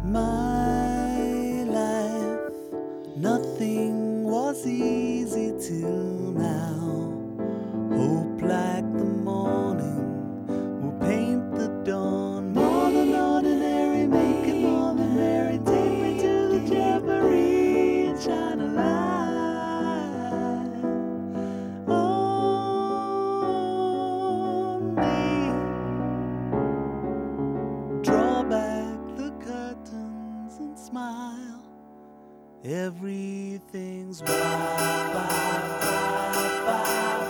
My life, nothing was easy till now. Hope like the morning will paint the dawn. More than ordinary, make it more than merry. Take me to the jamboree and shine a light on me. Draw back the curtains and smile. Everything's wild, wild, wild, wild.